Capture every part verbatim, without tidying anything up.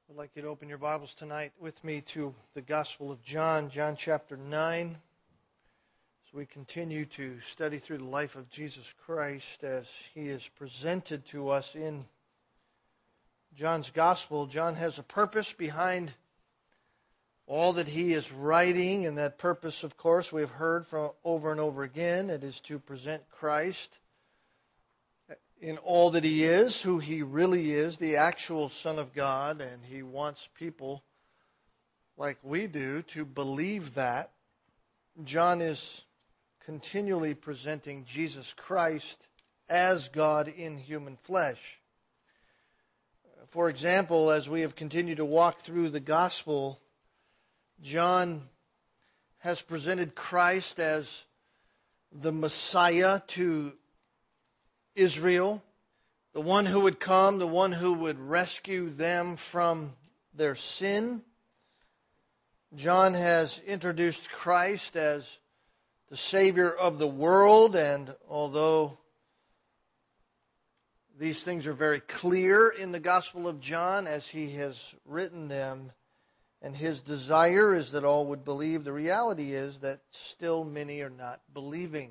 I'd like you to open your Bibles tonight with me to the Gospel of John, John chapter nine, as we continue to study through the life of Jesus Christ as He is presented to us in John's Gospel. John has a purpose behind all that he is writing, and that purpose, of course, we have heard from over and over again. It is to present Christ in all that He is, who He really is, the actual Son of God, and He wants people like we do to believe that. John is continually presenting Jesus Christ as God in human flesh. For example, as we have continued to walk through the Gospel, John has presented Christ as the Messiah to Israel, the one who would come, the one who would rescue them from their sin. John has introduced Christ as the Savior of the world, and although these things are very clear in the Gospel of John as he has written them, and his desire is that all would believe, the reality is that still many are not believing.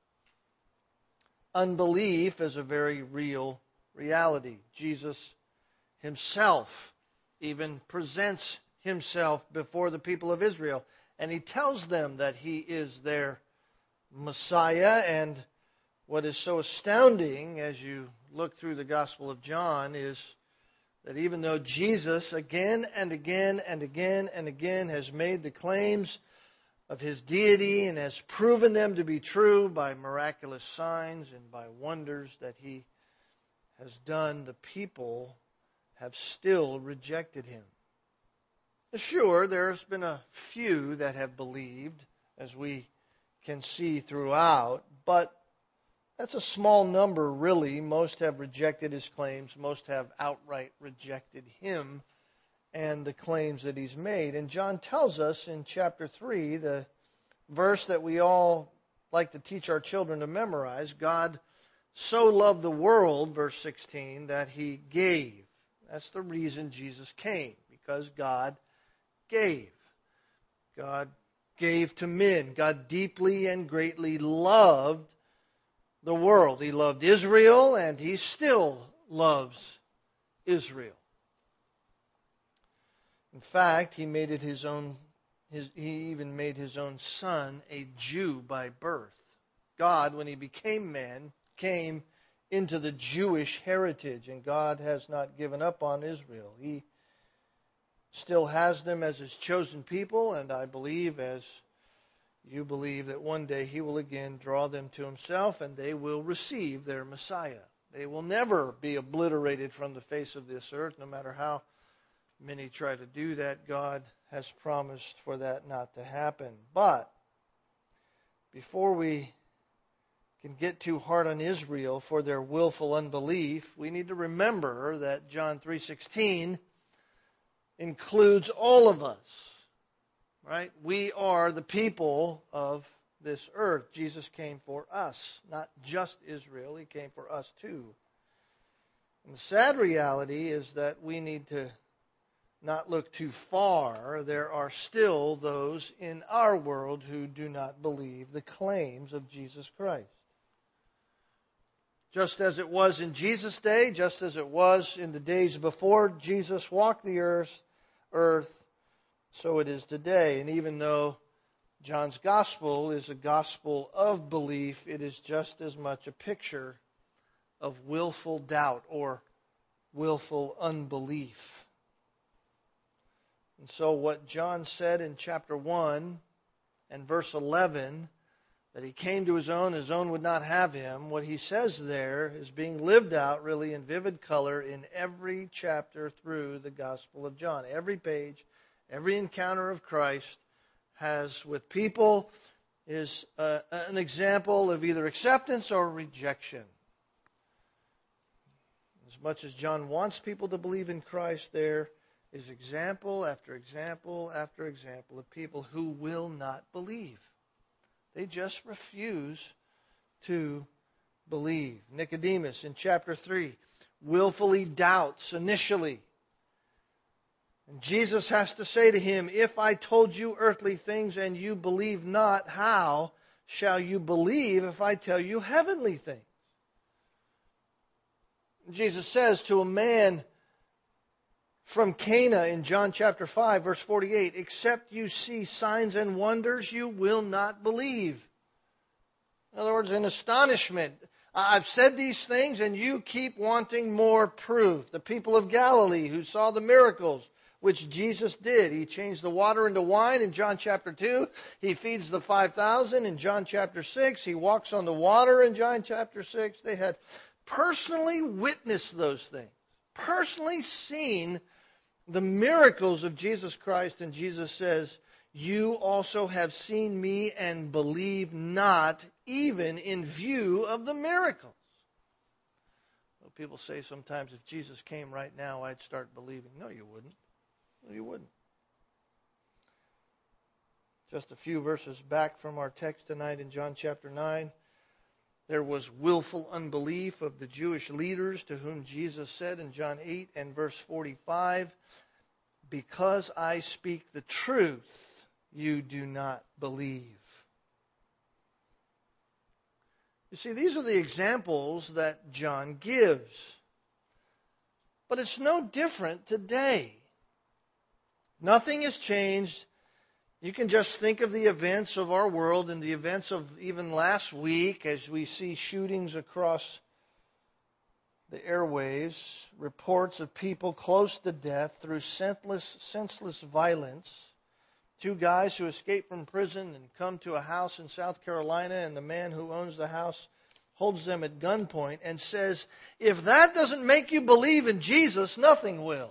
Unbelief is a very real reality. Jesus Himself even presents Himself before the people of Israel, and He tells them that He is their Messiah. And what is so astounding as you look through the Gospel of John is that even though Jesus again and again and again and again has made the claims of His deity and has proven them to be true by miraculous signs and by wonders that He has done, the people have still rejected Him. Sure, there's been a few that have believed, as we can see throughout, but that's a small number, really. Most have rejected His claims. Most have outright rejected Him and the claims that He's made. And John tells us in chapter three, the verse that we all like to teach our children to memorize, God so loved the world, verse sixteen, that He gave. That's the reason Jesus came, because God gave. God gave to men. God deeply and greatly loved the world. He loved Israel, and He still loves Israel. In fact, He made it His own, his, He even made His own Son a Jew by birth. God, when He became man, came into the Jewish heritage, and God has not given up on Israel. He still has them as His chosen people, and I believe, as you believe, that one day He will again draw them to Himself, and they will receive their Messiah. They will never be obliterated from the face of this earth, no matter how many try to do that. God has promised for that not to happen. But before we can get too hard on Israel for their willful unbelief, we need to remember that John three sixteen includes all of us. Right? We are the people of this earth. Jesus came for us, not just Israel. He came for us too. And the sad reality is that we need to not look too far. There are still those in our world who do not believe the claims of Jesus Christ. Just as it was in Jesus' day, just as it was in the days before Jesus walked the earth, earth, so it is today. And even though John's Gospel is a gospel of belief, it is just as much a picture of willful doubt or willful unbelief. And so what John said in chapter one and verse eleven, that He came to His own, His own would not have Him, what he says there is being lived out really in vivid color in every chapter through the Gospel of John. Every page, every encounter of Christ has with people is uh, an example of either acceptance or rejection. As much as John wants people to believe in Christ, there is example after example after example of people who will not believe. They just refuse to believe. Nicodemus in chapter three willfully doubts initially. And Jesus has to say to him, if I told you earthly things and you believe not, how shall you believe if I tell you heavenly things? Jesus says to a man from Cana in John chapter five, verse forty-eight, except you see signs and wonders, you will not believe. In other words, in astonishment. I've said these things and you keep wanting more proof. The people of Galilee who saw the miracles which Jesus did. He changed the water into wine in John chapter two. He feeds the five thousand in John chapter six. He walks on the water in John chapter six. They had personally witnessed those things. Personally seen the miracles of Jesus Christ. And Jesus says, you also have seen me and believe not, even in view of the miracles. Well, people say sometimes, if Jesus came right now, I'd start believing. No, you wouldn't. No, you wouldn't. Just a few verses back from our text tonight in John chapter nine, there was willful unbelief of the Jewish leaders to whom Jesus said in John eight and verse forty-five, because I speak the truth, you do not believe. You see, these are the examples that John gives. But it's no different today. Nothing has changed. You can just think of the events of our world and the events of even last week as we see shootings across the airwaves, reports of people close to death through senseless, senseless violence. Two guys who escaped from prison and come to a house in South Carolina, and the man who owns the house holds them at gunpoint and says, if that doesn't make you believe in Jesus, nothing will.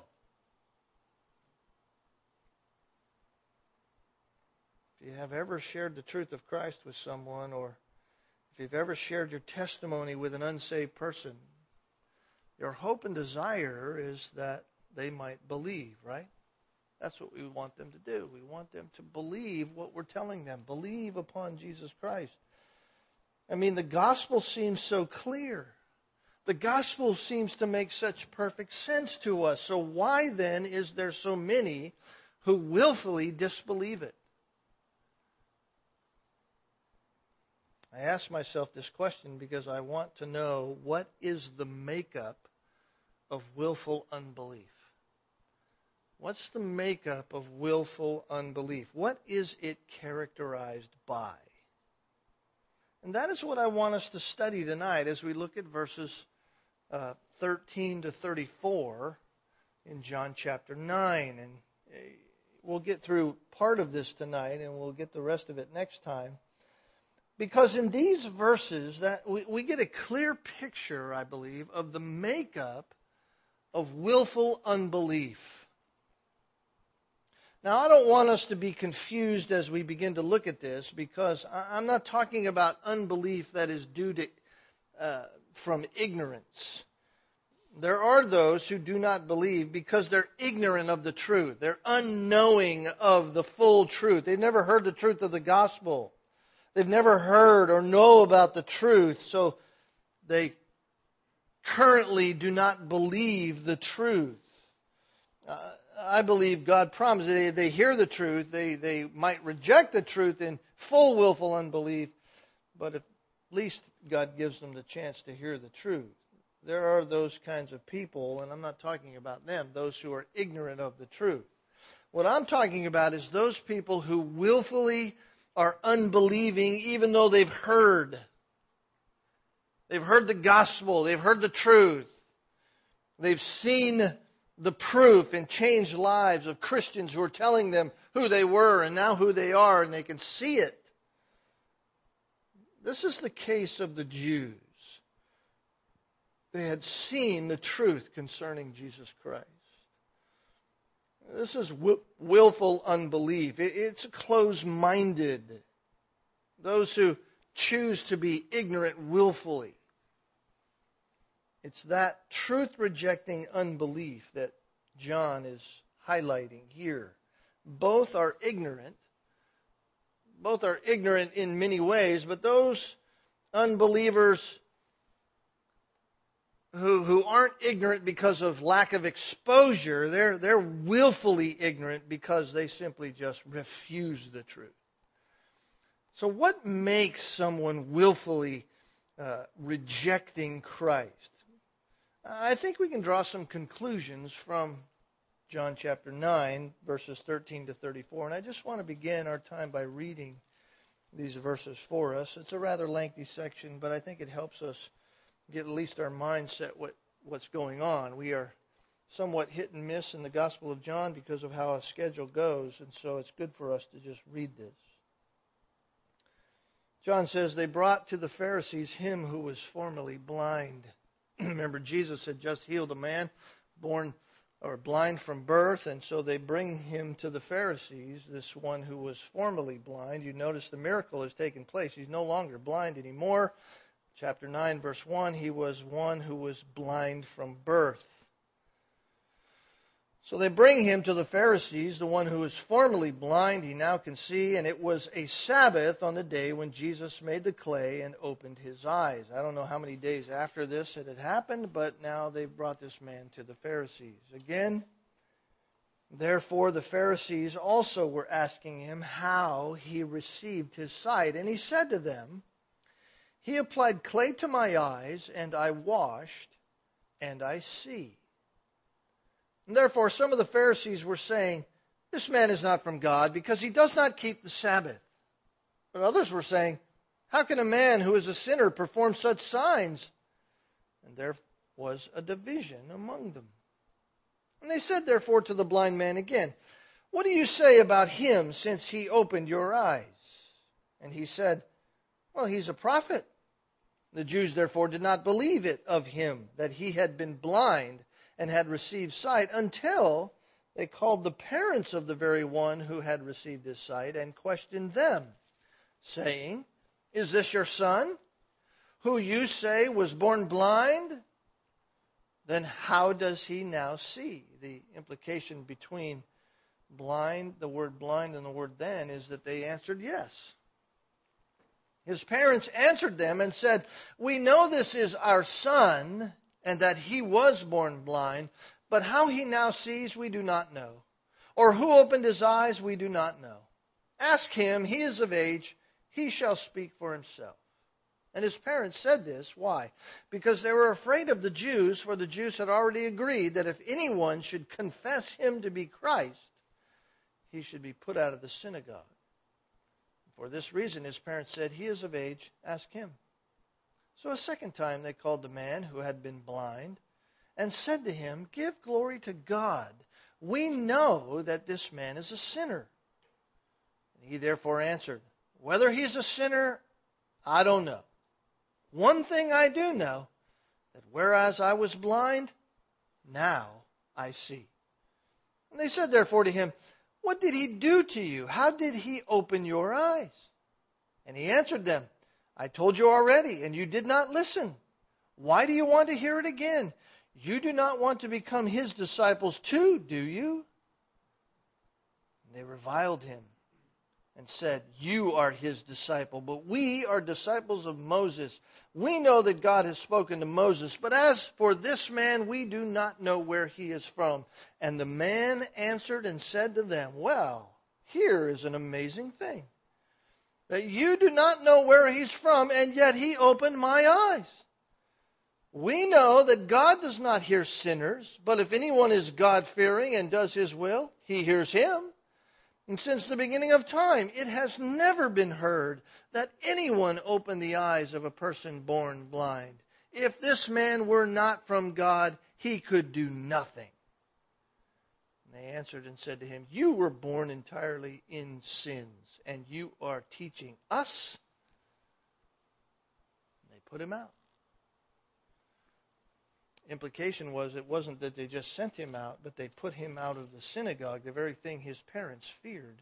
If you have ever shared the truth of Christ with someone, or if you've ever shared your testimony with an unsaved person, your hope and desire is that they might believe, right? That's what we want them to do. We want them to believe what we're telling them. Believe upon Jesus Christ. I mean, the gospel seems so clear. The gospel seems to make such perfect sense to us. So why then is there so many who willfully disbelieve it? I ask myself this question because I want to know, what is the makeup of willful unbelief? What's the makeup of willful unbelief? What is it characterized by? And that is what I want us to study tonight as we look at verses uh, thirteen to thirty-four in John chapter nine. And we'll get through part of this tonight, and we'll get the rest of it next time. Because in these verses, that we, we get a clear picture, I believe, of the makeup of willful unbelief. Now, I don't want us to be confused as we begin to look at this, because I'm not talking about unbelief that is due to uh, from ignorance. There are those who do not believe because they're ignorant of the truth. They're unknowing of the full truth. They've never heard the truth of the gospel. They've never heard or know about the truth, so they currently do not believe the truth. Uh, I believe God promised they, they hear the truth. They, they might reject the truth in full willful unbelief, but at least God gives them the chance to hear the truth. There are those kinds of people, and I'm not talking about them, those who are ignorant of the truth. What I'm talking about is those people who willfully are unbelieving even though they've heard. They've heard the gospel. They've heard the truth. They've seen the proof in changed lives of Christians who are telling them who they were and now who they are, and they can see it. This is the case of the Jews. They had seen the truth concerning Jesus Christ. This is willful unbelief. It's closed-minded. Those who choose to be ignorant willfully. It's that truth-rejecting unbelief that John is highlighting here. Both are ignorant. Both are ignorant in many ways, but those unbelievers who, who aren't ignorant because of lack of exposure. They're, they're willfully ignorant because they simply just refuse the truth. So what makes someone willfully uh, rejecting Christ? I think we can draw some conclusions from John chapter nine, verses thirteen to thirty-four. And I just want to begin our time by reading these verses for us. It's a rather lengthy section, but I think it helps us get at least our mindset what, what's going on. We are somewhat hit and miss in the Gospel of John because of how our schedule goes, and so it's good for us to just read this. John says, they brought to the Pharisees him who was formerly blind. Remember, Jesus had just healed a man born or blind from birth, and so they bring him to the Pharisees, this one who was formerly blind. You notice the miracle has taken place. He's no longer blind anymore. Chapter nine, verse one, he was one who was blind from birth. So they bring him to the Pharisees, the one who was formerly blind, he now can see, and it was a Sabbath on the day when Jesus made the clay and opened his eyes. I don't know how many days after this it had happened, but now they've brought this man to the Pharisees. Again, therefore the Pharisees also were asking him how he received his sight. And he said to them, he applied clay to my eyes, and I washed, and I see. And therefore, some of the Pharisees were saying, this man is not from God because he does not keep the Sabbath. But others were saying, how can a man who is a sinner perform such signs? And there was a division among them. And they said, therefore, to the blind man again, what do you say about him since he opened your eyes? And he said, well, he's a prophet. The Jews, therefore, did not believe it of him that he had been blind and had received sight until they called the parents of the very one who had received his sight and questioned them, saying, is this your son, who you say was born blind? Then how does he now see? The implication between blind, the word blind and the word then, is that they answered yes. His parents answered them and said, we know this is our son, and that he was born blind, but how he now sees we do not know. Or who opened his eyes we do not know. Ask him, he is of age, he shall speak for himself. And his parents said this, why? Because they were afraid of the Jews, for the Jews had already agreed that if anyone should confess him to be Christ, he should be put out of the synagogue. For this reason his parents said, he is of age, ask him. So a second time they called the man who had been blind and said to him, give glory to God. We know that this man is a sinner. And he therefore answered, whether he's a sinner, I don't know. One thing I do know, that whereas I was blind, now I see. And they said therefore to him, what did he do to you? How did he open your eyes? And he answered them, I told you already, and you did not listen. Why do you want to hear it again? You do not want to become his disciples too, do you? And they reviled him and said, you are his disciple, but we are disciples of Moses. We know that God has spoken to Moses, but as for this man, we do not know where he is from. And the man answered and said to them, well, here is an amazing thing. That you do not know where he's from, and yet he opened my eyes. We know that God does not hear sinners, but if anyone is God-fearing and does his will, he hears him. And since the beginning of time, it has never been heard that anyone opened the eyes of a person born blind. If this man were not from God, he could do nothing. And they answered and said to him, you were born entirely in sins, and you are teaching us. And they put him out. Implication was it wasn't that they just sent him out, but they put him out of the synagogue, the very thing his parents feared.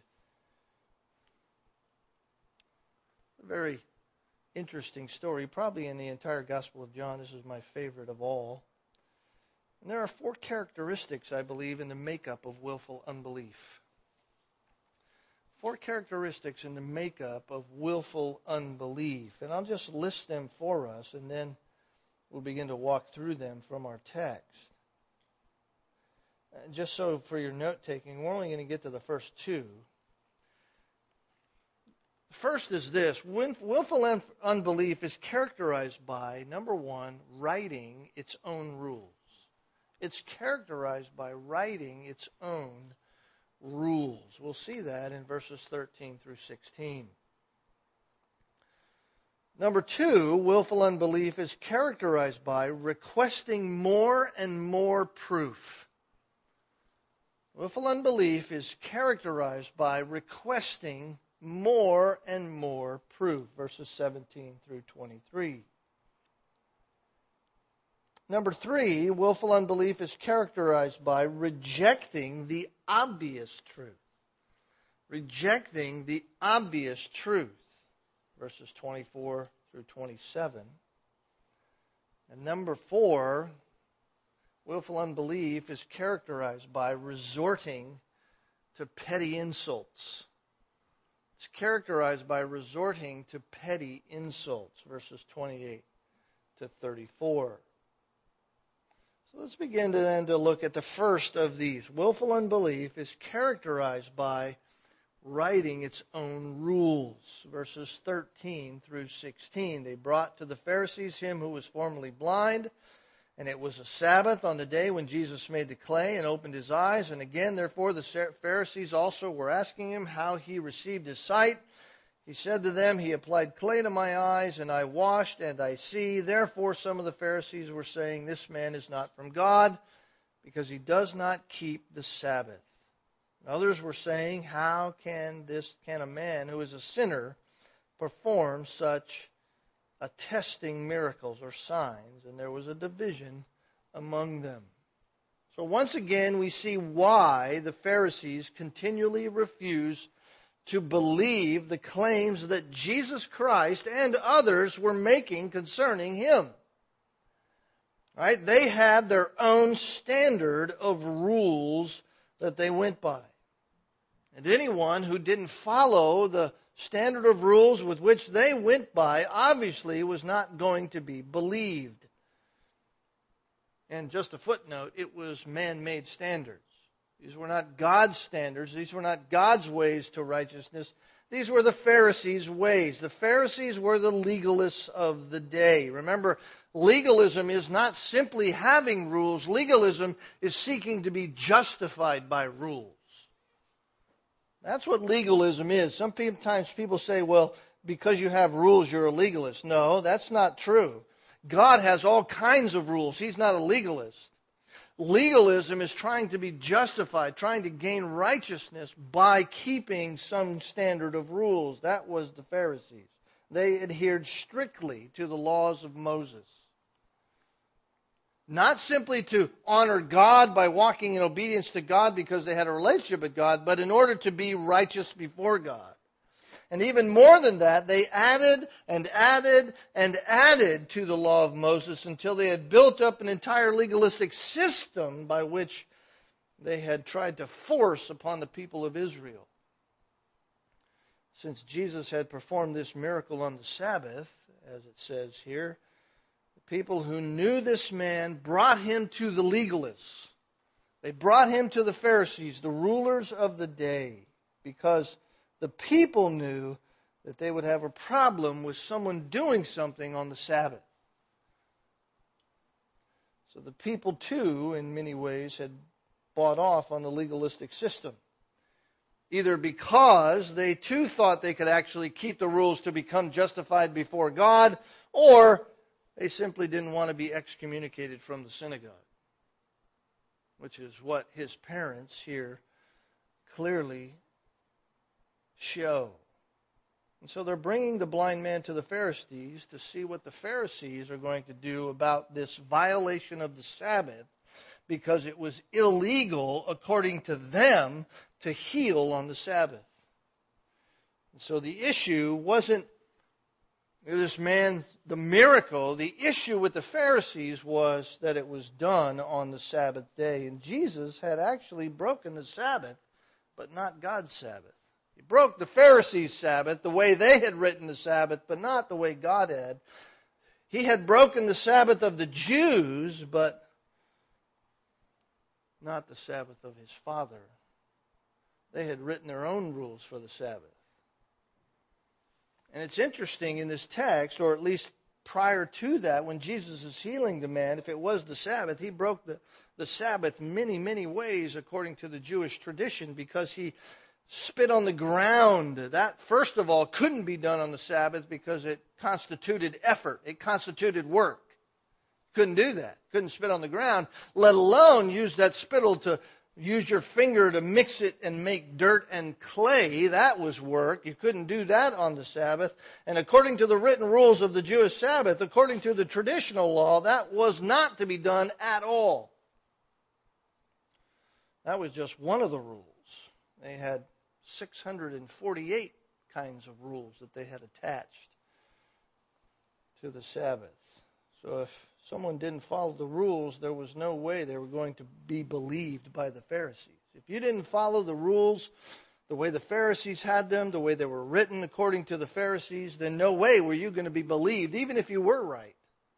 A very interesting story, probably in the entire Gospel of John. This is my favorite of all. And there are four characteristics, I believe, in the makeup of willful unbelief. Four characteristics in the makeup of willful unbelief. And I'll just list them for us, and then we'll begin to walk through them from our text. Just so for your note-taking, we're only going to get to the first two. First is this: willful unbelief is characterized by, number one, writing its own rules. It's characterized by writing its own rules. We'll see that in verses thirteen through sixteen. Number two, willful unbelief is characterized by requesting more and more proof. Willful unbelief is characterized by requesting more and more proof. Verses seventeen through twenty-three. Number three, willful unbelief is characterized by rejecting the obvious truth. Rejecting the obvious truth. Verses twenty-four through twenty-seven. And number four, willful unbelief is characterized by resorting to petty insults. It's characterized by resorting to petty insults. Verses twenty-eight to thirty-four. So let's begin to then to look at the first of these. Willful unbelief is characterized by writing its own rules. Verses thirteen through sixteen. They brought to the Pharisees him who was formerly blind, and it was a Sabbath on the day when Jesus made the clay and opened his eyes. And again, therefore, the Pharisees also were asking him how he received his sight. He said to them, he applied clay to my eyes, and I washed, and I see. Therefore, some of the Pharisees were saying, this man is not from God, because he does not keep the Sabbath. Others were saying, how can this can a man who is a sinner perform such attesting miracles or signs? And there was a division among them. So once again, we see why the Pharisees continually refuse to believe the claims that Jesus Christ and others were making concerning him. Right? They had their own standard of rules that they went by. And anyone who didn't follow the standard of rules with which they went by obviously was not going to be believed. And just a footnote, it was man-made standards. These were not God's standards. These were not God's ways to righteousness. These were the Pharisees' ways. The Pharisees were the legalists of the day. Remember, legalism is not simply having rules. Legalism is seeking to be justified by rules. That's what legalism is. Sometimes people say, well, because you have rules, you're a legalist. No, that's not true. God has all kinds of rules. He's not a legalist. Legalism is trying to be justified, trying to gain righteousness by keeping some standard of rules. That was the Pharisees. They adhered strictly to the laws of Moses. Not simply to honor God by walking in obedience to God because they had a relationship with God, but in order to be righteous before God. And even more than that, they added and added and added to the law of Moses until they had built up an entire legalistic system by which they had tried to force upon the people of Israel. Since Jesus had performed this miracle on the Sabbath, as it says here, the people who knew this man brought him to the legalists. They brought him to the Pharisees, the rulers of the day, because the people knew that they would have a problem with someone doing something on the Sabbath. So the people, too, in many ways, had bought off on the legalistic system. Either because they, too, thought they could actually keep the rules to become justified before God, or they simply didn't want to be excommunicated from the synagogue, which is what his parents here clearly show. And so they're bringing the blind man to the Pharisees to see what the Pharisees are going to do about this violation of the Sabbath, because it was illegal, according to them, to heal on the Sabbath. And so the issue wasn't this man, the miracle. The issue with the Pharisees was that it was done on the Sabbath day. And Jesus had actually broken the Sabbath, but not God's Sabbath. He broke the Pharisees' Sabbath the way they had written the Sabbath, but not the way God had. He had broken the Sabbath of the Jews, but not the Sabbath of his father. They had written their own rules for the Sabbath. And it's interesting in this text, or at least prior to that, when Jesus is healing the man, if it was the Sabbath, he broke the, the Sabbath many, many ways according to the Jewish tradition, because he spit on the ground. That, first of all, couldn't be done on the Sabbath because it constituted effort. It constituted work. Couldn't do that. Couldn't spit on the ground, let alone use that spittle to use your finger to mix it and make dirt and clay. That was work. You couldn't do that on the Sabbath. And according to the written rules of the Jewish Sabbath, according to the traditional law, that was not to be done at all. That was just one of the rules. They had six hundred forty-eight kinds of rules that they had attached to the Sabbath. So if someone didn't follow the rules, there was no way they were going to be believed by the Pharisees. If you didn't follow the rules the way the Pharisees had them, the way they were written according to the Pharisees, then no way were you going to be believed, even if you were right.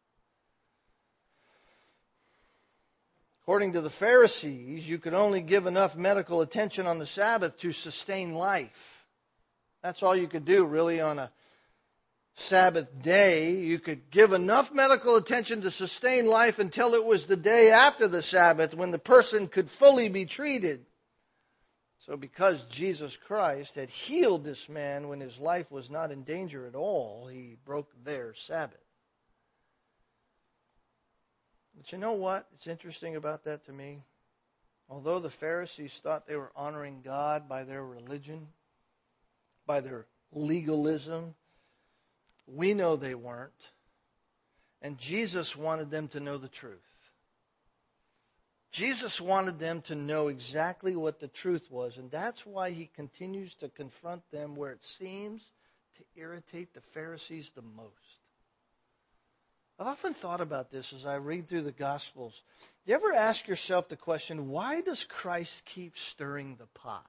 According to the Pharisees, you could only give enough medical attention on the Sabbath to sustain life. That's all you could do, really, on a Sabbath day. You could give enough medical attention to sustain life until it was the day after the Sabbath when the person could fully be treated. So because Jesus Christ had healed this man when his life was not in danger at all, he broke their Sabbath. But you know what? It's interesting about that to me. Although the Pharisees thought they were honoring God by their religion, by their legalism, we know they weren't. And Jesus wanted them to know the truth. Jesus wanted them to know exactly what the truth was. And that's why he continues to confront them where it seems to irritate the Pharisees the most. I've often thought about this as I read through the Gospels. Do you ever ask yourself the question, why does Christ keep stirring the pot?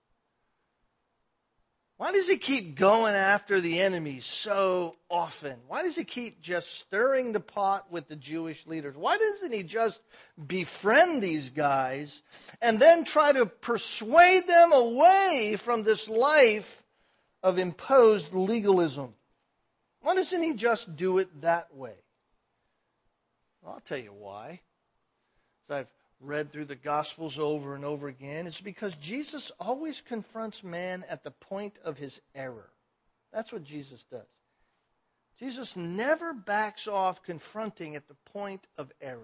Why does he keep going after the enemy so often? Why does he keep just stirring the pot with the Jewish leaders? Why doesn't he just befriend these guys and then try to persuade them away from this life of imposed legalism? Why doesn't he just do it that way? Well, I'll tell you why. As I've read through the Gospels over and over again, it's because Jesus always confronts man at the point of his error. That's what Jesus does. Jesus never backs off confronting at the point of error.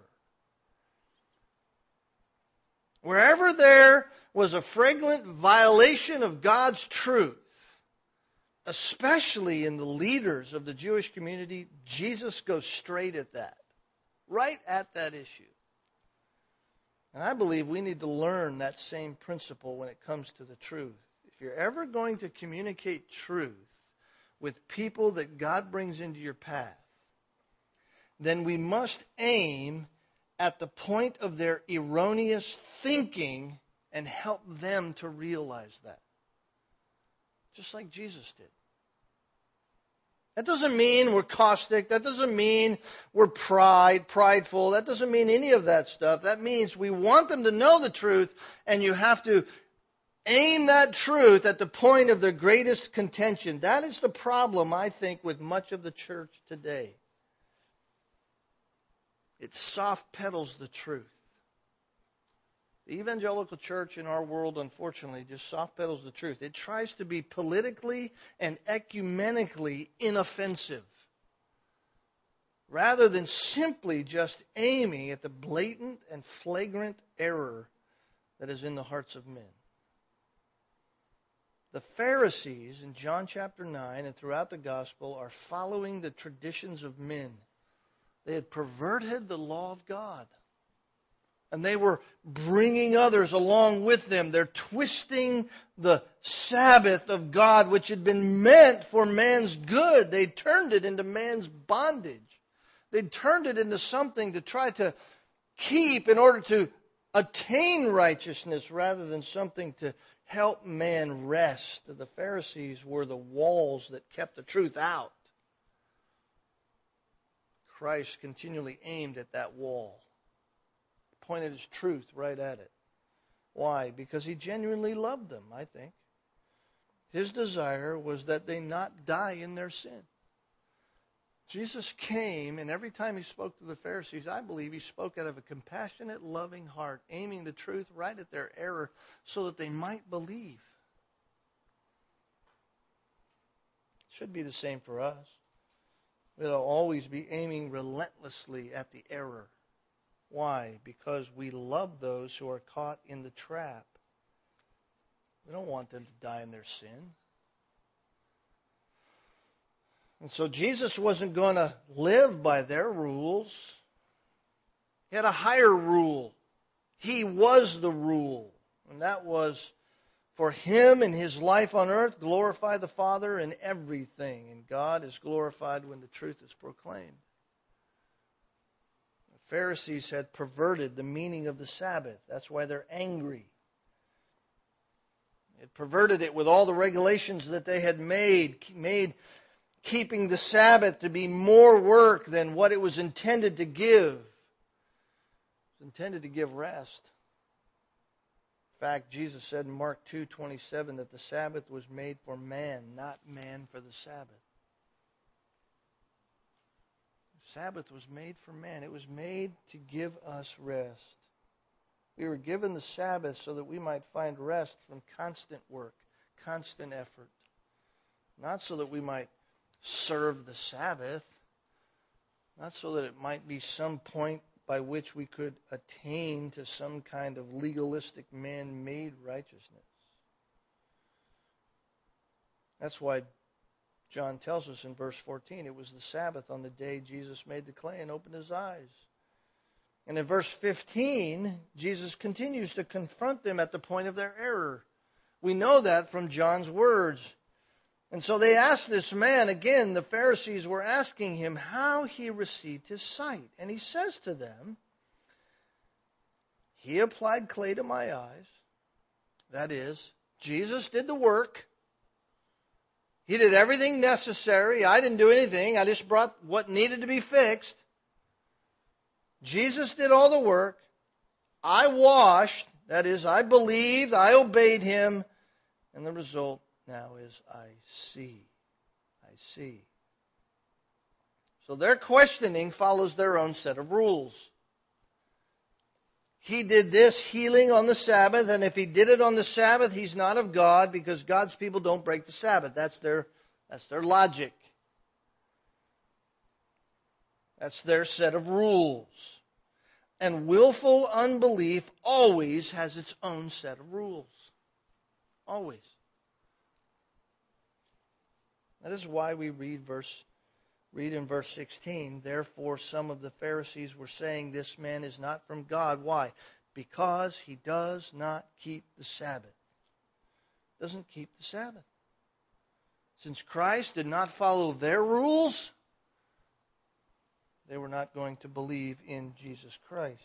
Wherever there was a flagrant violation of God's truth, especially in the leaders of the Jewish community, Jesus goes straight at that. Right at that issue. And I believe we need to learn that same principle when it comes to the truth. If you're ever going to communicate truth with people that God brings into your path, then we must aim at the point of their erroneous thinking and help them to realize that. Just like Jesus did. That doesn't mean we're caustic. That doesn't mean we're pride, prideful. That doesn't mean any of that stuff. That means we want them to know the truth, and you have to aim that truth at the point of their greatest contention. That is the problem, I think, with much of the church today. It soft pedals the truth. The evangelical church in our world, unfortunately, just soft pedals the truth. It tries to be politically and ecumenically inoffensive, rather than simply just aiming at the blatant and flagrant error that is in the hearts of men. The Pharisees in John chapter nine and throughout the gospel are following the traditions of men. They had perverted the law of God. And they were bringing others along with them. They're twisting the Sabbath of God, which had been meant for man's good. They turned it into man's bondage. They turned it into something to try to keep in order to attain righteousness rather than something to help man rest. The Pharisees were the walls that kept the truth out. Christ continually aimed at that wall, pointed his truth right at it. Why? Because he genuinely loved them, I think. His desire was that they not die in their sin. Jesus came, and every time he spoke to the Pharisees, I believe he spoke out of a compassionate, loving heart, aiming the truth right at their error so that they might believe. It should be the same for us. We'll always be aiming relentlessly at the error. Why? Because we love those who are caught in the trap. We don't want them to die in their sin. And so Jesus wasn't going to live by their rules. He had a higher rule. He was the rule. And that was for him in his life on earth, glorify the Father in everything. And God is glorified when the truth is proclaimed. The Pharisees had perverted the meaning of the Sabbath. That's why they're angry. It perverted it with all the regulations that they had made, made keeping the Sabbath to be more work than what it was intended to give. It was intended to give rest. In fact, Jesus said in Mark two twenty-seven that the Sabbath was made for man, not man for the Sabbath. The Sabbath was made for man. It was made to give us rest. We were given the Sabbath so that we might find rest from constant work, constant effort. Not so that we might serve the Sabbath, not so that it might be some point by which we could attain to some kind of legalistic man-made righteousness. That's why John tells us in verse fourteen, it was the Sabbath on the day Jesus made the clay and opened his eyes. And in verse fifteen, Jesus continues to confront them at the point of their error. We know that from John's words. And so they asked this man, again, the Pharisees were asking him how he received his sight. And he says to them, he applied clay to my eyes. That is, Jesus did the work. He did everything necessary. I didn't do anything. I just brought what needed to be fixed. Jesus did all the work. I washed. That is, I believed. I obeyed him. And the result now is I see. I see. So their questioning follows their own set of rules. He did this healing on the Sabbath, and if he did it on the Sabbath, he's not of God because God's people don't break the Sabbath. That's their, that's their logic. That's their set of rules. And willful unbelief always has its own set of rules. Always. That is why we read verse read in verse sixteen, therefore some of the Pharisees were saying this man is not from God. Why? Because he does not keep the Sabbath. Doesn't keep the Sabbath. Since Christ did not follow their rules, they were not going to believe in Jesus Christ.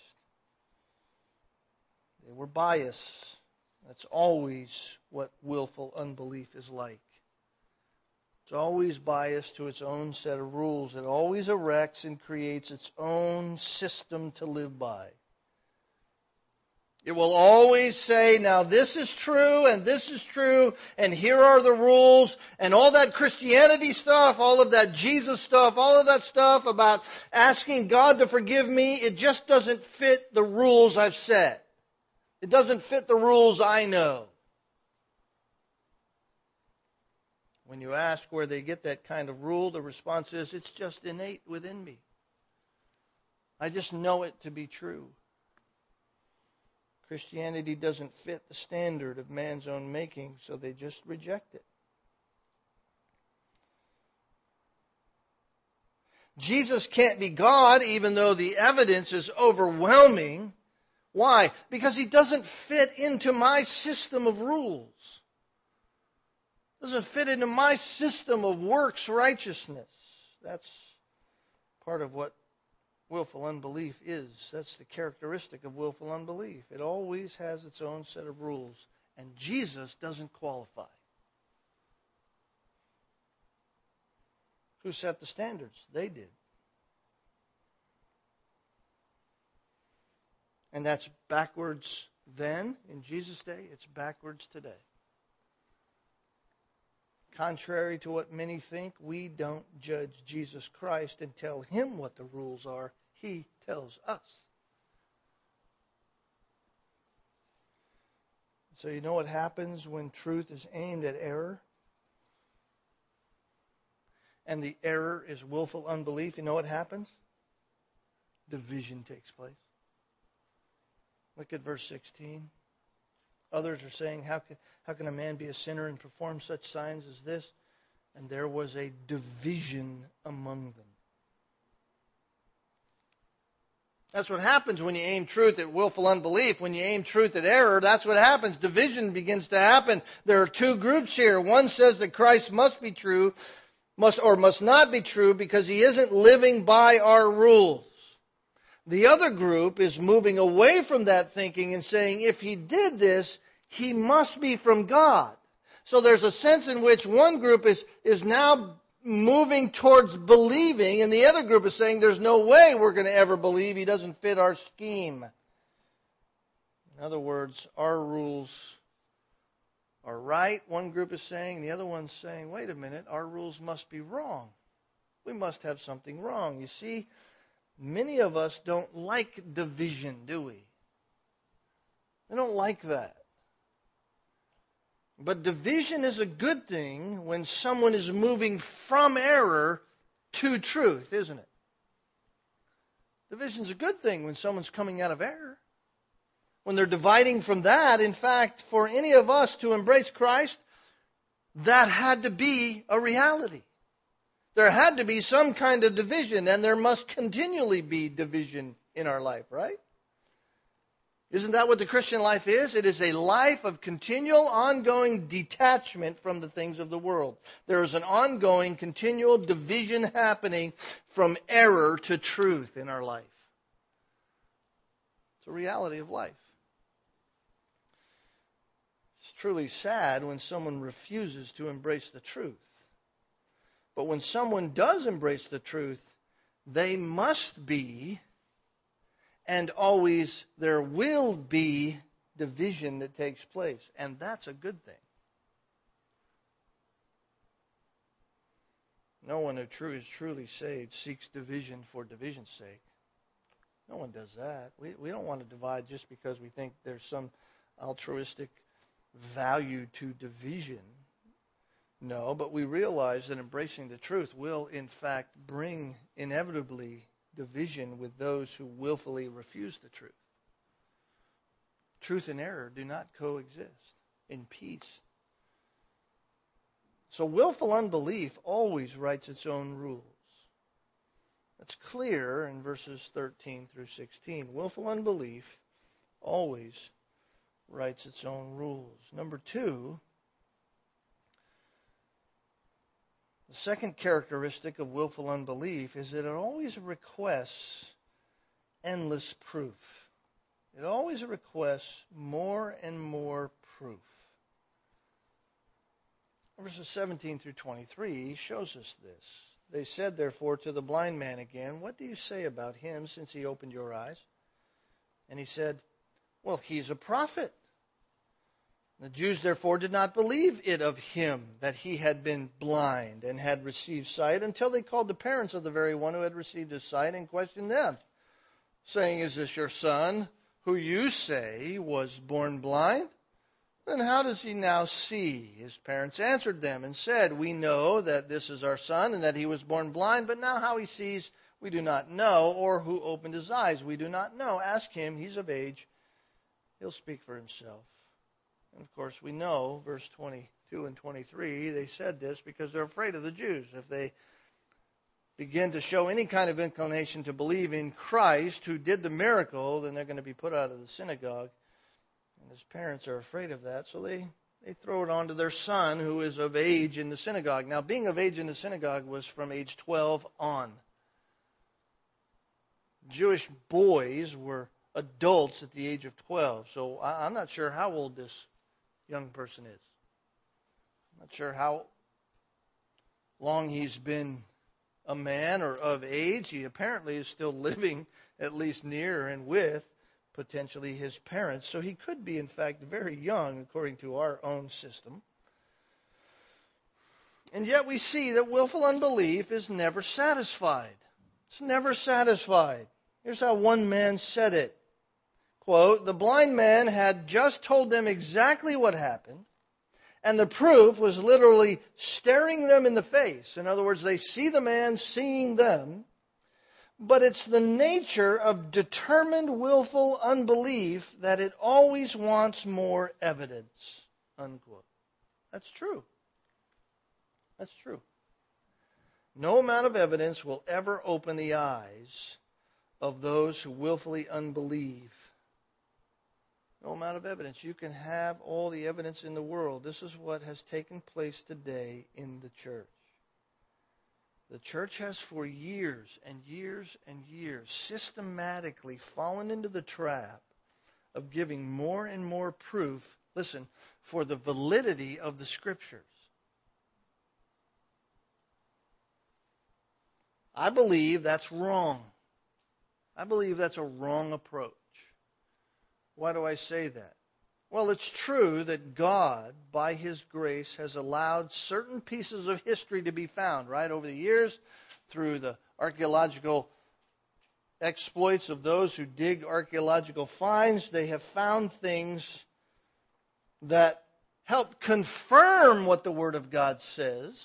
They were biased. That's always what willful unbelief is like. It's always biased to its own set of rules. It always erects and creates its own system to live by. It will always say, now this is true and this is true and here are the rules, and all that Christianity stuff, all of that Jesus stuff, all of that stuff about asking God to forgive me, it just doesn't fit the rules I've set. It doesn't fit the rules I know. When you ask where they get that kind of rule, the response is, it's just innate within me. I just know it to be true. Christianity doesn't fit the standard of man's own making, so they just reject it. Jesus can't be God, even though the evidence is overwhelming. Why? Because he doesn't fit into my system of rules. Doesn't fit into my system of works righteousness. That's part of what willful unbelief is. That's the characteristic of willful unbelief. It always has its own set of rules. And Jesus doesn't qualify. Who set the standards? They did. And that's backwards then, in Jesus' day. It's backwards today. Contrary to what many think, we don't judge Jesus Christ and tell him what the rules are. He tells us. So you know what happens when truth is aimed at error? And the error is willful unbelief. You know what happens? Division takes place. Look at verse sixteen. Others are saying, how can, how can a man be a sinner and perform such signs as this? And there was a division among them. That's what happens when you aim truth at willful unbelief. When you aim truth at error, that's what happens. Division begins to happen. There are two groups here. One says that Christ must be true, must or must not be true because he isn't living by our rules. The other group is moving away from that thinking and saying, if he did this, he must be from God. So there's a sense in which one group is, is now moving towards believing, and the other group is saying, there's no way we're going to ever believe. He doesn't fit our scheme. In other words, our rules are right, one group is saying. The other one's saying, wait a minute, our rules must be wrong. We must have something wrong. You see, many of us don't like division, do we? We don't like that. But division is a good thing when someone is moving from error to truth, isn't it? Division is a good thing when someone's coming out of error. When they're dividing from that, in fact, for any of us to embrace Christ, that had to be a reality. There had to be some kind of division, and there must continually be division in our life, right? Isn't that what the Christian life is? It is a life of continual, ongoing detachment from the things of the world. There is an ongoing, continual division happening from error to truth in our life. It's a reality of life. It's truly sad when someone refuses to embrace the truth. But when someone does embrace the truth, they must be, and always there will be, division that takes place. And that's a good thing. No one who true is truly saved seeks division for division's sake. No one does that. We, we don't want to divide just because we think there's some altruistic value to division. No, but we realize that embracing the truth will, in fact, bring inevitably division with those who willfully refuse the truth. Truth and error do not coexist in peace. So willful unbelief always writes its own rules. That's clear in verses thirteen through sixteen. Willful unbelief always writes its own rules. Number two, the second characteristic of willful unbelief is that it always requests endless proof. It always requests more and more proof. Verses seventeen through twenty-three shows us this. They said, therefore, to the blind man again, what do you say about him since he opened your eyes? And he said, well, he's a prophet. The Jews, therefore, did not believe it of him that he had been blind and had received sight until they called the parents of the very one who had received his sight and questioned them, saying, is this your son, who you say was born blind? Then how does he now see? His parents answered them and said, we know that this is our son and that he was born blind, but now how he sees we do not know, or who opened his eyes we do not know. Ask him, he's of age. He'll speak for himself. And of course we know, verse twenty-two and twenty-three, they said this because they're afraid of the Jews. If they begin to show any kind of inclination to believe in Christ who did the miracle, then they're going to be put out of the synagogue. And his parents are afraid of that, so they, they throw it on to their son who is of age in the synagogue. Now, being of age in the synagogue was from age twelve on. Jewish boys were adults at the age of twelve, so I, I'm not sure how old this young person is. I'm not sure how long he's been a man or of age. He apparently is still living at least near and with potentially his parents. So he could be, in fact, very young, according to our own system. And yet we see that willful unbelief is never satisfied. It's never satisfied. Here's how one man said it. Quote, "The blind man had just told them exactly what happened, and the proof was literally staring them in the face." In other words, they see the man seeing them, but it's the nature of determined willful unbelief that it always wants more evidence. Unquote. That's true. That's true. No amount of evidence will ever open the eyes of those who willfully unbelieve. No amount of evidence. You can have all the evidence in the world. This is what has taken place today in the church. The church has for years and years and years systematically fallen into the trap of giving more and more proof, listen, for the validity of the Scriptures. I believe that's wrong. I believe that's a wrong approach. Why do I say that? Well, it's true that God, by His grace, has allowed certain pieces of history to be found, right? Over the years, through the archaeological exploits of those who dig archaeological finds, they have found things that help confirm what the Word of God says.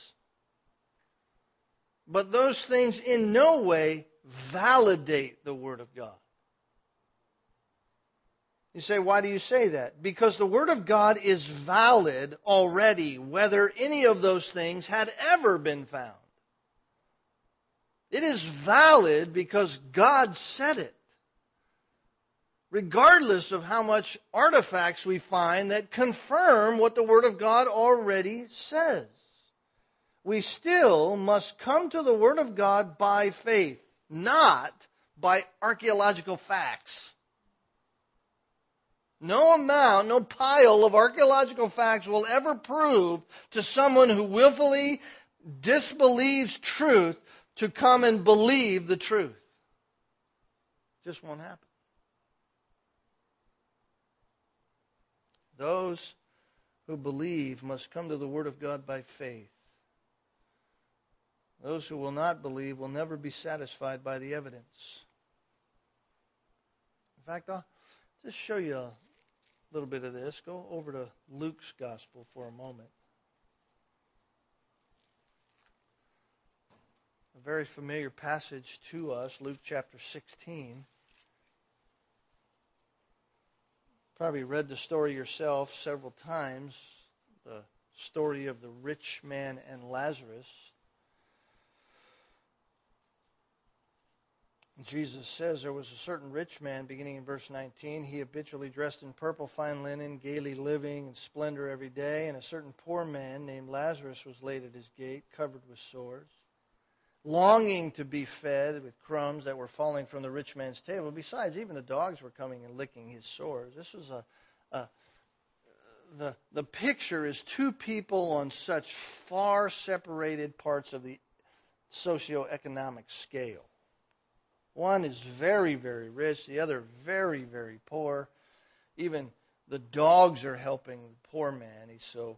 But those things in no way validate the Word of God. You say, why do you say that? Because the Word of God is valid already, whether any of those things had ever been found. It is valid because God said it. Regardless of how much artifacts we find that confirm what the Word of God already says. We still must come to the Word of God by faith, not by archaeological facts. No amount, no pile of archaeological facts will ever prove to someone who willfully disbelieves truth to come and believe the truth. It just won't happen. Those who believe must come to the Word of God by faith. Those who will not believe will never be satisfied by the evidence. In fact, I'll just show you a little bit of this. Go over to Luke's Gospel for a moment. A very familiar passage to us, Luke chapter sixteen. Probably read the story yourself several times, the story of the rich man and Lazarus. Jesus says there was a certain rich man, beginning in verse nineteen. He habitually dressed in purple fine linen, gaily living in splendor every day. And a certain poor man named Lazarus was laid at his gate, covered with sores, longing to be fed with crumbs that were falling from the rich man's table. Besides, even the dogs were coming and licking his sores. This was a, a the the picture is two people on such far separated parts of the socioeconomic scale. One is very, very rich. The other very, very poor. Even the dogs are helping the poor man. He's so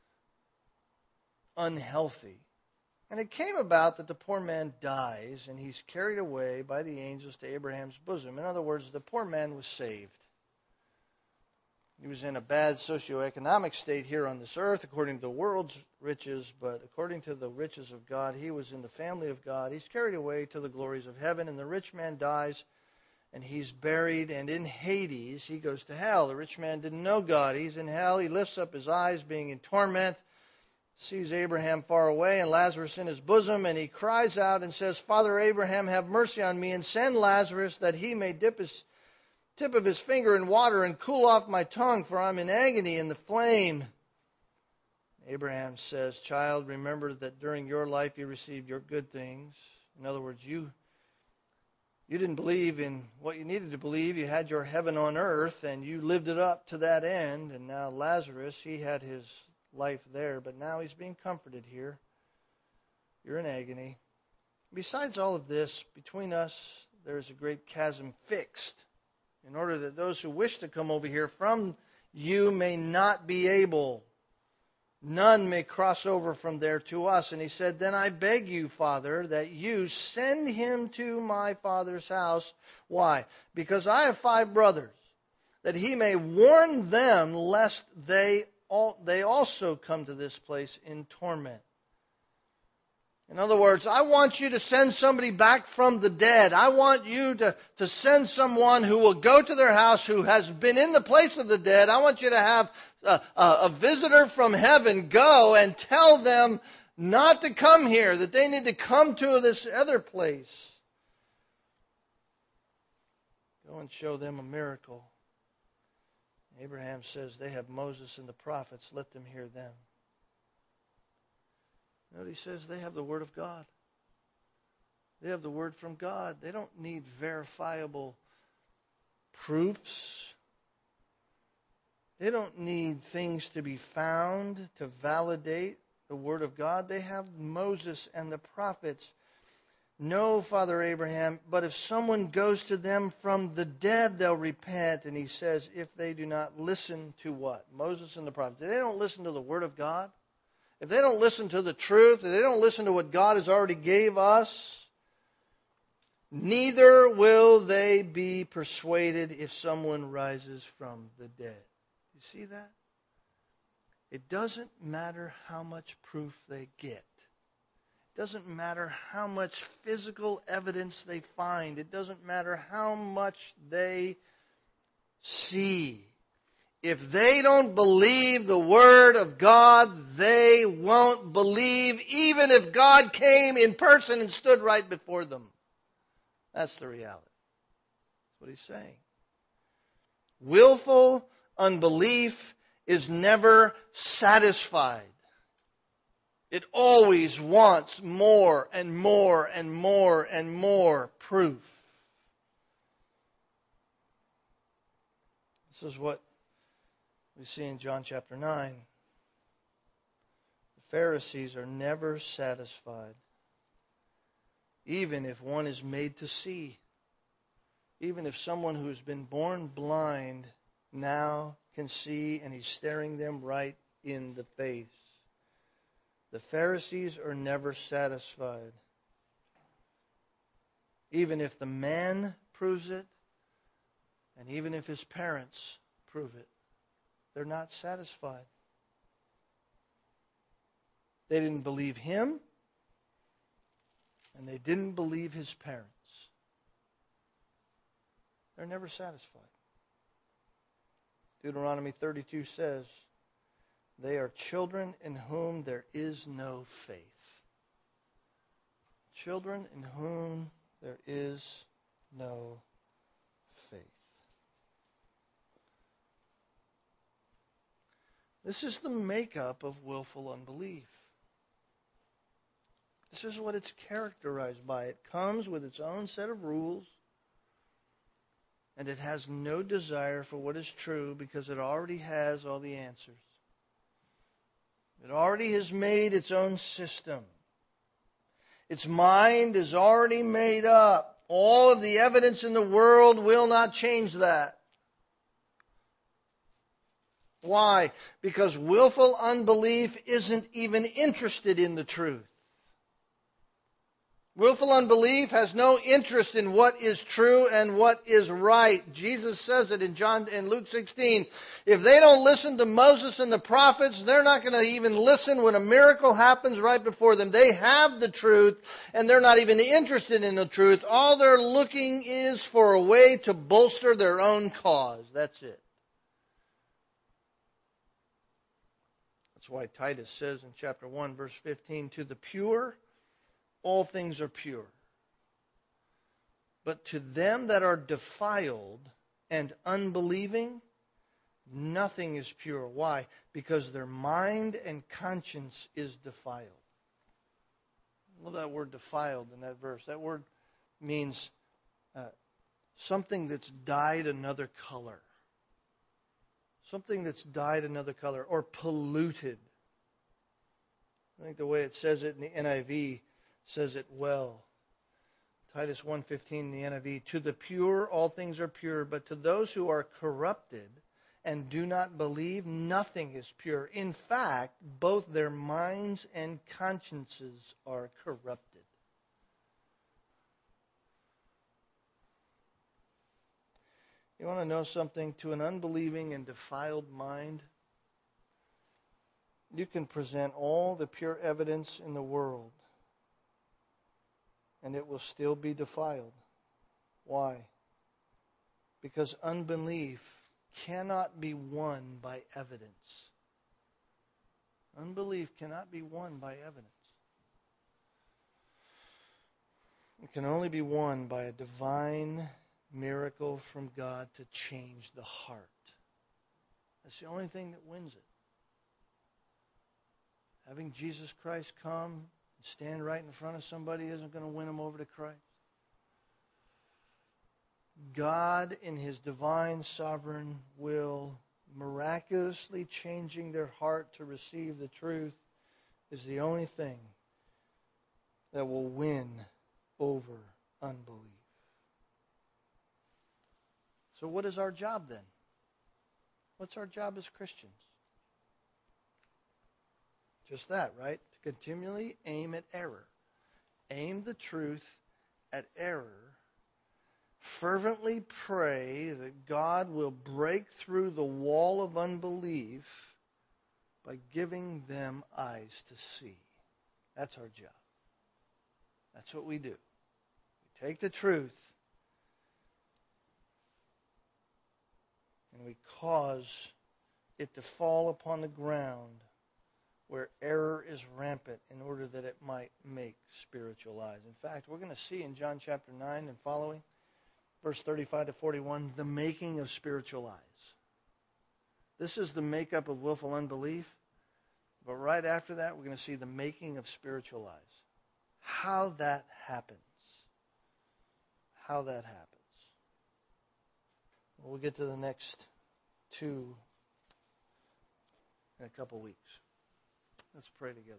unhealthy. And it came about that the poor man dies, and he's carried away by the angels to Abraham's bosom. In other words, the poor man was saved. He was in a bad socioeconomic state here on this earth according to the world's riches, but according to the riches of God, he was in the family of God. He's carried away to the glories of heaven, and the rich man dies, and he's buried, and in Hades, he goes to hell. The rich man didn't know God. He's in hell. He lifts up his eyes, being in torment, sees Abraham far away and Lazarus in his bosom, and he cries out and says, "Father Abraham, have mercy on me, and send Lazarus that he may dip his tip of his finger in water and cool off my tongue, for I'm in agony in the flame." Abraham says, "Child, remember that during your life you received your good things." In other words, you you didn't believe in what you needed to believe. You had your heaven on earth, and you lived it up to that end. And now Lazarus, he had his life there, but now he's being comforted here. You're in agony. Besides all of this, between us, there is a great chasm fixed. in order that those who wish to come over here from you may not be able. None may cross over from there to us. And he said, then I beg you, Father, that you send him to my father's house. Why? Because I have five brothers, that he may warn them lest they all, they also come to this place in torment. In other words, I want you to send somebody back from the dead. I want you to, to send someone who will go to their house who has been in the place of the dead. I want you to have a, a, a visitor from heaven go and tell them not to come here, that they need to come to this other place. Go and show them a miracle. Abraham says they have Moses and the prophets. Let them hear them. Note he says they have the Word of God. They have the Word from God. They don't need verifiable proofs. They don't need things to be found to validate the Word of God. They have Moses and the prophets. No, Father Abraham, but if someone goes to them from the dead, they'll repent. And he says, if they do not listen to what? Moses and the prophets. If they don't listen to the Word of God, if they don't listen to the truth, if they don't listen to what God has already gave us, neither will they be persuaded if someone rises from the dead. You see that? It doesn't matter how much proof they get. It doesn't matter how much physical evidence they find. It doesn't matter how much they see. If they don't believe the Word of God, they won't believe even if God came in person and stood right before them. That's the reality. That's what he's saying. Willful unbelief is never satisfied. It always wants more and more and more and more proof. This is what we see in John chapter nine. The Pharisees are never satisfied, even if one is made to see. Even if someone who's been born blind now can see and he's staring them right in the face. The Pharisees are never satisfied. Even if the man proves it, and even if his parents prove it, they're not satisfied. They didn't believe him, and they didn't believe his parents. They're never satisfied. Deuteronomy thirty-two says, they are children in whom there is no faith. Children in whom there is no faith. This is the makeup of willful unbelief. This is what it's characterized by. It comes with its own set of rules, and it has no desire for what is true because it already has all the answers. It already has made its own system. Its mind is already made up. All of the evidence in the world will not change that. Why? Because willful unbelief isn't even interested in the truth. Willful unbelief has no interest in what is true and what is right. Jesus says it in John in Luke sixteen. If they don't listen to Moses and the prophets, they're not going to even listen when a miracle happens right before them. They have the truth, and they're not even interested in the truth. All they're looking is for a way to bolster their own cause. That's it. That's why Titus says in chapter one, verse fifteen, to the pure, all things are pure. But to them that are defiled and unbelieving, nothing is pure. Why? Because their mind and conscience is defiled. I love that word defiled in that verse. That word means uh, something that's dyed another color. Something that's dyed another color or polluted. I think the way it says it in the N I V says it well. Titus one fifteen in the N I V, to the pure all things are pure, but to those who are corrupted and do not believe, nothing is pure. In fact, both their minds and consciences are corrupted. You want to know something? To an unbelieving and defiled mind, you can present all the pure evidence in the world, and it will still be defiled. Why? Because unbelief cannot be won by evidence. Unbelief cannot be won by evidence. It can only be won by a divine miracle from God to change the heart. That's the only thing that wins it. Having Jesus Christ come and stand right in front of somebody isn't going to win them over to Christ. God, in His divine sovereign will, miraculously changing their heart to receive the truth, is the only thing that will win over unbelief. So what is our job then? What's our job as Christians? Just that, right? To continually aim at error. Aim the truth at error. Fervently pray that God will break through the wall of unbelief by giving them eyes to see. That's our job. That's what we do. We take the truth and we cause it to fall upon the ground where error is rampant in order that it might make spiritual eyes. In fact, we're going to see in John chapter nine and following, verse thirty-five to forty-one, the making of spiritual eyes. This is the makeup of willful unbelief. But right after that, we're going to see the making of spiritual eyes. How that happens. How that happens. We'll get to the next two in a couple weeks. Let's pray together.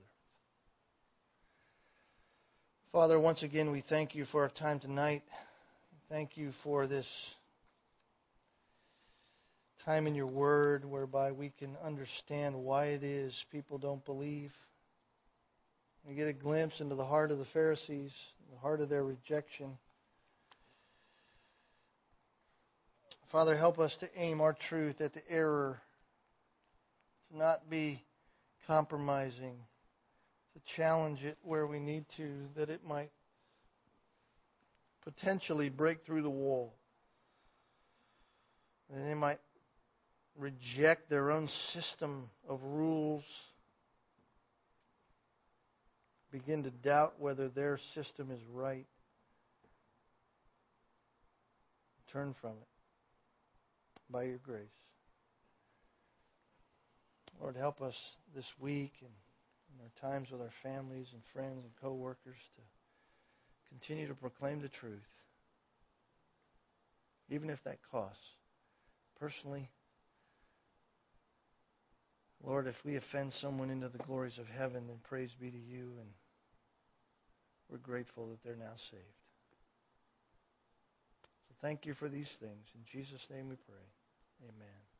Father, once again, we thank you for our time tonight. Thank you for this time in your word whereby we can understand why it is people don't believe. We get a glimpse into the heart of the Pharisees, the heart of their rejection. Father, help us to aim our truth at the error, to not be compromising, to challenge it where we need to, that it might potentially break through the wall. And they might reject their own system of rules, begin to doubt whether their system is right, turn from it by your grace. Lord, help us this week and in our times with our families and friends and co-workers to continue to proclaim the truth, even if that costs. Personally, Lord, if we offend someone into the glories of heaven, then praise be to you, and we're grateful that they're now saved. So thank you for these things. In Jesus' name we pray. Amen.